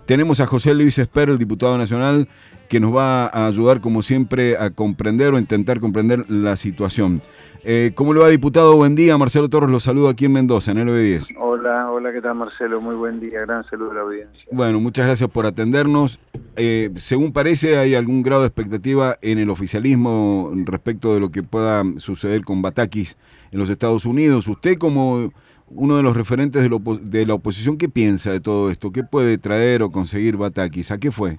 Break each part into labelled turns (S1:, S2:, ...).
S1: Tenemos a José Luis Esper, el diputado nacional, que nos va a ayudar, como siempre, a comprender o intentar comprender la situación. ¿Cómo le va, diputado? Buen día. Marcelo Torres lo saludo aquí en Mendoza, en LB10.
S2: Hola, ¿qué tal, Marcelo? Muy buen día, gran saludo a la audiencia.
S1: Bueno, muchas gracias por atendernos. Según parece, hay algún grado de expectativa en el oficialismo respecto de lo que pueda suceder con Batakis en los Estados Unidos. Usted, como uno de los referentes de la oposición, ¿qué piensa de todo esto? ¿Qué puede traer o conseguir Batakis? ¿A qué fue?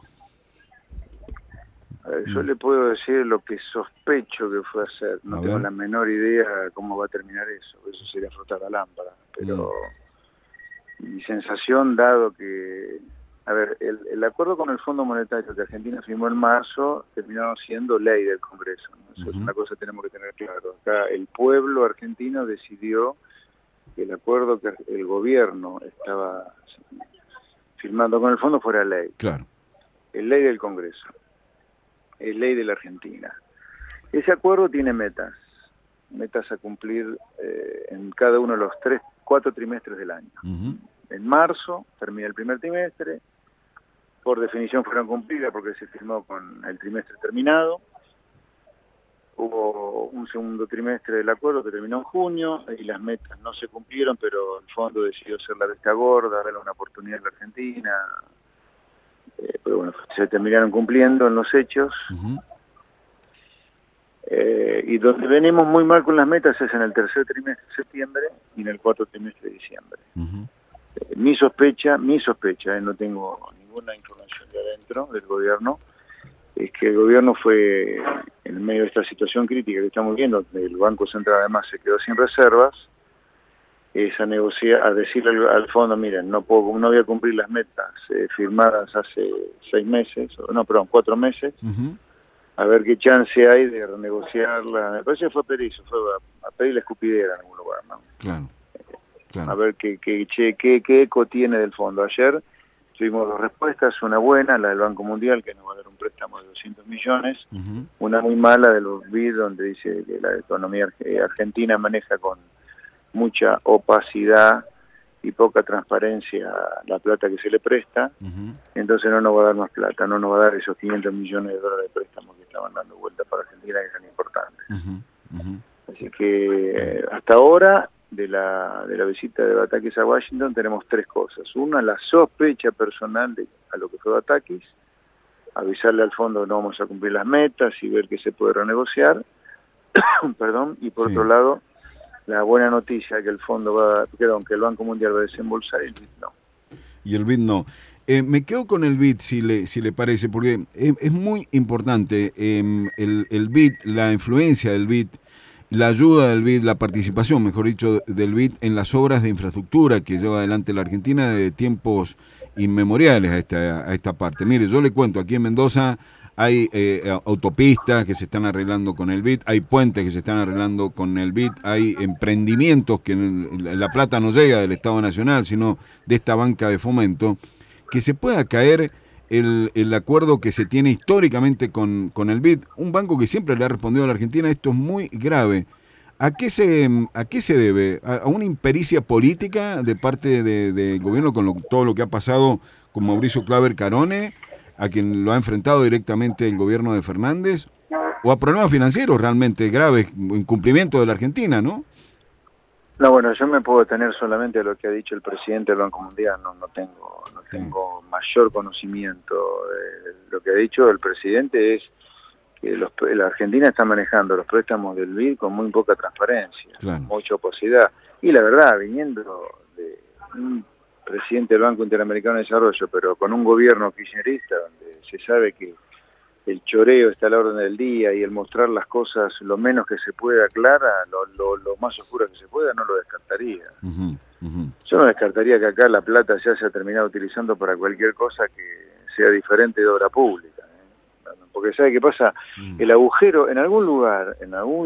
S2: Yo le puedo decir lo que sospecho que fue a hacer. No tengo la menor idea cómo va a terminar eso. Eso sería frotar la lámpara. Pero mi sensación, dado que... A ver, el acuerdo con el Fondo Monetario que Argentina firmó en marzo terminó siendo ley del Congreso, ¿no? Eso es una cosa que tenemos que tener claro. Acá el pueblo argentino decidió que el acuerdo que el gobierno estaba firmando con el fondo fuera ley.
S1: Claro. Es
S2: ley del Congreso. Es ley de la Argentina. Ese acuerdo tiene metas a cumplir en cada uno de los 4 trimestres del año. En marzo termina el primer trimestre, por definición fueron cumplidas porque se firmó con el trimestre terminado. Hubo un segundo trimestre del acuerdo que terminó en junio y las metas no se cumplieron, pero el fondo decidió ser la vista gorda, darle una oportunidad a la Argentina. Pero bueno, se terminaron cumpliendo en los hechos. Y donde venimos muy mal con las metas es en el tercer trimestre de septiembre y en el cuarto trimestre de diciembre. Mi sospecha, no tengo ninguna información de adentro del gobierno, es que el gobierno fue, en medio de esta situación crítica que estamos viendo, el Banco Central además se quedó sin reservas, es a negociar, a decirle al fondo, miren, no voy a cumplir las metas firmadas hace 4 meses, a ver qué chance hay de renegociarla. Me parece que fue a pedir la escupidera en algún lugar, ¿no?
S1: Claro.
S2: A ver qué eco tiene del fondo. Ayer tuvimos 2 respuestas, una buena, la del Banco Mundial, que nos va a dar un préstamo de 200 millones, una muy mala de los BID, donde dice que la economía argentina maneja con mucha opacidad y poca transparencia la plata que se le presta, entonces no nos va a dar más plata, no nos va a dar esos 500 millones de dólares de préstamos que estaban dando vuelta para Argentina, que eran importantes. Así que hasta ahora, de la visita de Batakis a Washington, tenemos 3 cosas. Una, la sospecha personal a lo que fue Batakis, avisarle al fondo que no vamos a cumplir las metas y ver qué se puede renegociar, perdón, y por otro lado, la buena noticia que el fondo que el Banco Mundial va a desembolsar y el BID no.
S1: Y el BID no. Me quedo con el BID, si le parece, porque es muy importante el BID, la influencia del BID, la ayuda del BID, la participación, mejor dicho, del BID en las obras de infraestructura que lleva adelante la Argentina de tiempos inmemoriales a esta parte. Mire, yo le cuento, aquí en Mendoza hay autopistas que se están arreglando con el BID, hay puentes que se están arreglando con el BID, hay emprendimientos que la plata no llega del Estado Nacional, sino de esta banca de fomento, que se pueda caer el acuerdo que se tiene históricamente con el BID, un banco que siempre le ha respondido a la Argentina. Esto es muy grave. ¿A qué se debe? ¿A una impericia política de parte del gobierno con todo lo que ha pasado con Mauricio Claver Carone, a quien lo ha enfrentado directamente el gobierno de Fernández, o a problemas financieros realmente graves, incumplimiento de la Argentina, ¿no?
S2: No, bueno, yo me puedo tener solamente a lo que ha dicho el presidente del Banco Mundial, no tengo mayor conocimiento de lo que ha dicho el presidente. Es que la Argentina está manejando los préstamos del BID con muy poca transparencia, mucha opacidad, y la verdad, viniendo de un presidente del Banco Interamericano de Desarrollo, pero con un gobierno kirchnerista donde se sabe que el choreo está a la orden del día y el mostrar las cosas lo menos que se pueda clara, lo más oscura que se pueda, no lo descartaría. Yo no descartaría que acá la plata ya se ha terminado utilizando para cualquier cosa que sea diferente de obra pública, ¿eh? Porque ¿sabe qué pasa? El agujero, en algún lugar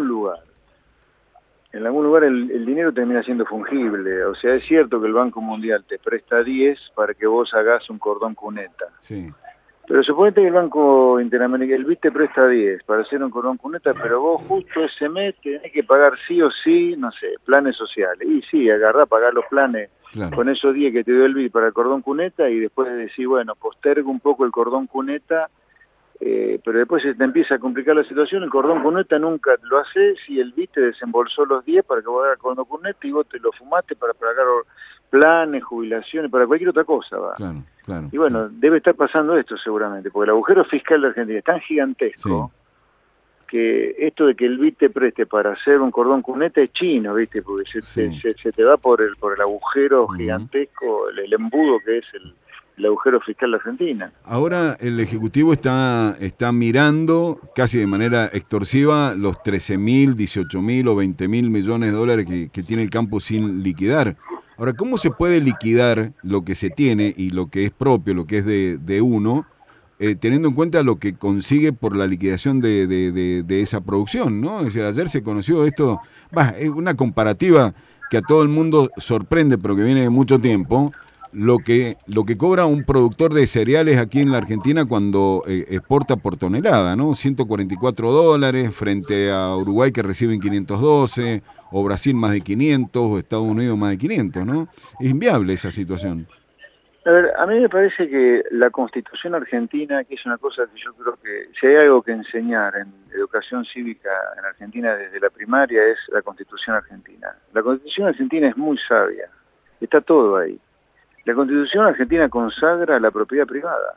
S2: el dinero termina siendo fungible. O sea, es cierto que el Banco Mundial te presta 10 para que vos hagas un cordón cuneta.
S1: Sí.
S2: Pero suponete que el Banco Interamericano, el BID te presta 10 para hacer un cordón cuneta, pero vos justo ese mes tenés que pagar sí o sí, no sé, planes sociales. Y sí, pagar los planes
S1: claro.
S2: con esos 10 que te dio el BID para el cordón cuneta y después decir, bueno, postergo un poco el cordón cuneta, pero después se te empieza a complicar la situación. El cordón cuneta nunca lo haces y el BID te desembolsó los 10 para que vos hagas cordón cuneta y vos te lo fumaste para pagar planes, jubilaciones, para cualquier otra cosa, va.
S1: Claro, claro.
S2: Y bueno,
S1: claro.
S2: debe estar pasando esto seguramente, porque el agujero fiscal de Argentina es tan gigantesco que esto de que el BID te preste para hacer un cordón cuneta es chino, ¿viste? Porque se te va por el agujero gigantesco, el embudo que es el agujero fiscal de Argentina.
S1: Ahora el Ejecutivo está mirando casi de manera extorsiva los 13.000, 18.000 o 20.000 millones de dólares que tiene el campo sin liquidar. Ahora, ¿cómo se puede liquidar lo que se tiene y lo que es propio, lo que es de uno, teniendo en cuenta lo que consigue por la liquidación de esa producción, ¿no? Es decir, ayer se conoció esto, es una comparativa que a todo el mundo sorprende, pero que viene de mucho tiempo, lo que cobra un productor de cereales aquí en la Argentina cuando exporta por tonelada, ¿no? $144 frente a Uruguay que reciben 512, o Brasil más de 500, o Estados Unidos más de 500, ¿no? Es inviable esa situación.
S2: A ver, a mí me parece que la Constitución argentina, que es una cosa que yo creo que si hay algo que enseñar en educación cívica en Argentina desde la primaria es la Constitución argentina. La Constitución argentina es muy sabia, está todo ahí. La Constitución argentina consagra la propiedad privada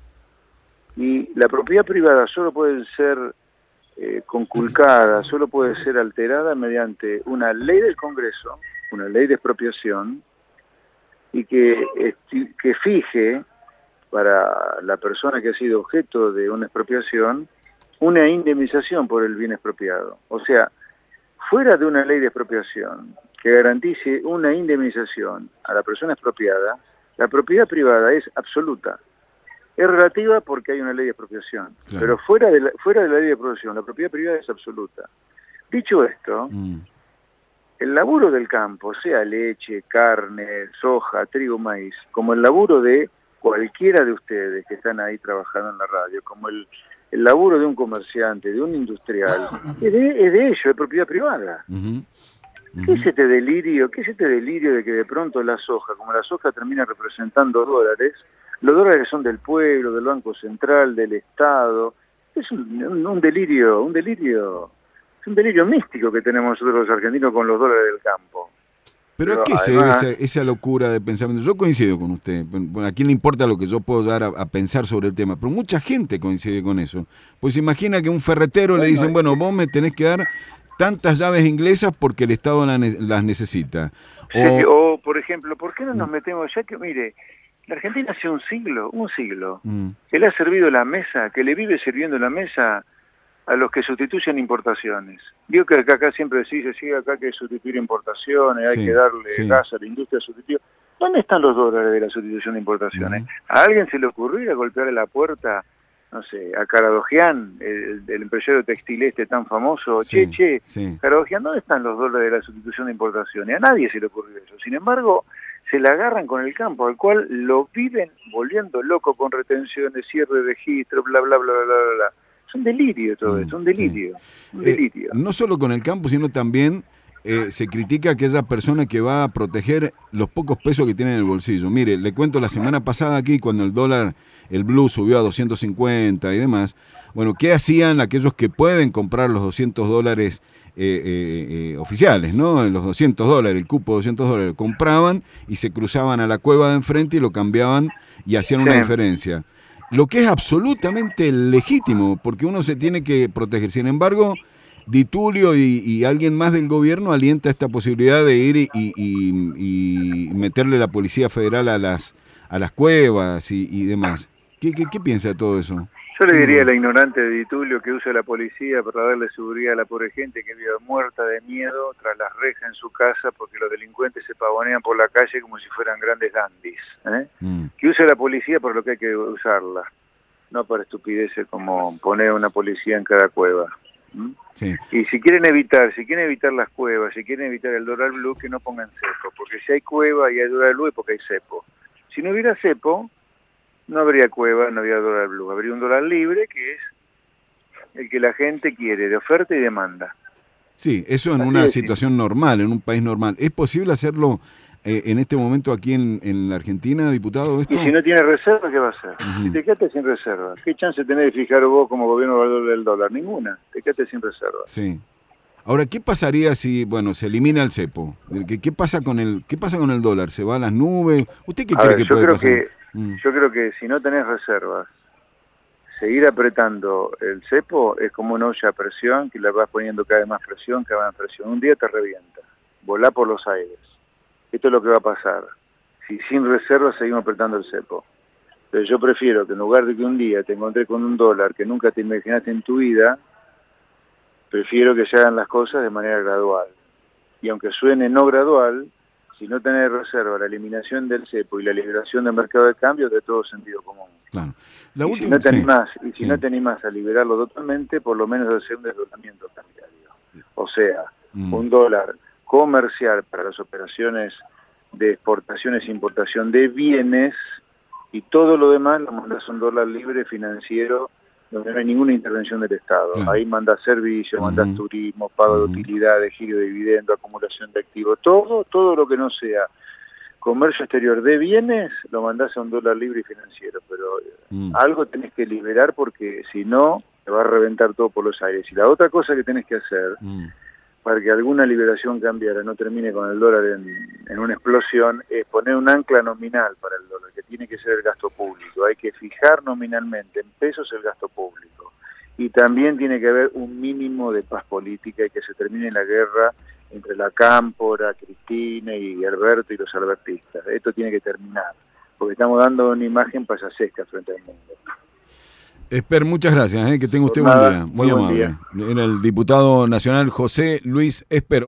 S2: y la propiedad privada solo puede ser conculcada, solo puede ser alterada mediante una ley del Congreso, una ley de expropiación, y que fije para la persona que ha sido objeto de una expropiación una indemnización por el bien expropiado. O sea, fuera de una ley de expropiación que garantice una indemnización a la persona expropiada, la propiedad privada es absoluta. Es relativa porque hay una ley de expropiación, claro. Pero fuera de la ley de expropiación, la propiedad privada es absoluta. Dicho esto, el laburo del campo, sea leche, carne, soja, trigo, maíz, como el laburo de cualquiera de ustedes que están ahí trabajando en la radio, como el laburo de un comerciante, de un industrial, es de ellos, de propiedad privada. ¿Qué es este delirio? ¿Qué es este delirio de que de pronto la soja, como la soja termina representando dólares, los dólares son del pueblo, del Banco Central, del Estado? Es un delirio, es un delirio místico que tenemos nosotros los argentinos con los dólares del campo.
S1: ¿Pero a qué se debe esa locura de pensamiento? Yo coincido con usted. Bueno, ¿a quién le importa lo que yo puedo dar a pensar sobre el tema? Pero mucha gente coincide con eso. Pues imagina que a un ferretero le dicen, bueno, vos me tenés que dar tantas llaves inglesas porque el Estado las necesita.
S2: O, por ejemplo, ¿por qué no nos metemos? Ya que, mire, la Argentina hace un siglo, que le ha servido la mesa, que le vive sirviendo la mesa a los que sustituyen importaciones. Digo que acá siempre se dice, sí, acá hay que sustituir importaciones, hay que darle gas a la industria sustitutiva. ¿Dónde están los dólares de la sustitución de importaciones? ¿A alguien se le ocurrió ir a golpearle la puerta, no sé, a Karadojian, el empresario textil tan famoso? Karadojian, ¿dónde están los dólares de la sustitución de importaciones? A nadie se le ocurrió eso. Sin embargo, se la agarran con el campo, al cual lo viven volviendo loco con retenciones, cierre de registro, bla, bla, bla, bla, bla, bla. Es un delirio todo esto, un delirio.
S1: No solo con el campo, sino también se critica a aquella persona que va a proteger los pocos pesos que tiene en el bolsillo. Mire, le cuento la semana pasada aquí, cuando el dólar, el blue subió a 250 y demás, bueno, ¿qué hacían aquellos que pueden comprar los $200 oficiales, ¿no? Los $200, el cupo de $200, compraban y se cruzaban a la cueva de enfrente y lo cambiaban y hacían una diferencia. Lo que es absolutamente legítimo, porque uno se tiene que proteger. Sin embargo, Di Tulio y alguien más del gobierno alienta esta posibilidad de ir y meterle la Policía Federal a las cuevas y demás. ¿Qué piensa de todo eso?
S2: Yo le diría a la ignorante de Di Tulio que use la policía para darle seguridad a la pobre gente que vive muerta de miedo tras las rejas en su casa porque los delincuentes se pavonean por la calle como si fueran grandes dandis. Que use la policía por lo que hay que usarla, no para estupideces como poner una policía en cada cueva. Y si quieren evitar las cuevas, si quieren evitar el dólar blue, que no pongan cepo, porque si hay cueva y hay dólar blue es porque hay cepo. Si no hubiera cepo, no habría cueva, no habría dólar blue, habría un dólar libre que es el que la gente quiere, de oferta y demanda.
S1: Sí, eso en una situación normal, en un país normal. ¿Es posible hacerlo en este momento aquí en la Argentina, diputado, esto?
S2: Y si no tiene reserva, ¿qué va a hacer? Si te quedaste sin reserva, ¿qué chance tenés de fijar vos como gobierno el valor del dólar? Ninguna, te quedaste sin reserva.
S1: Sí. Ahora, ¿qué pasaría si, bueno, se elimina el cepo? ¿Qué pasa con el dólar? ¿Se va a las nubes? ¿Usted qué cree que puede pasar?
S2: Yo creo que si no tenés reservas, seguir apretando el cepo es como una olla a presión que le vas poniendo cada vez más presión, cada vez más presión. Un día te revienta, volá por los aires. Esto es lo que va a pasar. Si sin reservas seguimos apretando el cepo. Entonces yo prefiero que en lugar de que un día te encontré con un dólar que nunca te imaginaste en tu vida, prefiero que se hagan las cosas de manera gradual. Y aunque suene no gradual, si no tenés reserva, la eliminación del cepo y la liberación del mercado de cambio es de todo sentido común.
S1: Claro.
S2: Si no te animás a liberarlo totalmente, por lo menos hacer un desdoblamiento cambiario. O sea, un dólar comercial para las operaciones de exportaciones e importación de bienes, y todo lo demás lo mandás a un dólar libre financiero donde no hay ninguna intervención del Estado. Claro. Ahí mandás servicios, mandás turismo, pago de utilidades, giro de dividendo, acumulación de activos, todo lo que no sea comercio exterior de bienes, lo mandás a un dólar libre y financiero, pero algo tenés que liberar porque si no, te va a reventar todo por los aires. Y la otra cosa que tenés que hacer, para que alguna liberación cambiara, no termine con el dólar en una explosión, es poner un ancla nominal para el dólar, que tiene que ser el gasto público. Hay que fijar nominalmente en pesos el gasto público. Y también tiene que haber un mínimo de paz política y que se termine la guerra entre la Cámpora, Cristina y Alberto y los albertistas. Esto tiene que terminar, porque estamos dando una imagen payasesca frente al mundo.
S1: Esper, muchas gracias, que tenga usted buen día, muy amable. Era el diputado nacional José Luis Esper.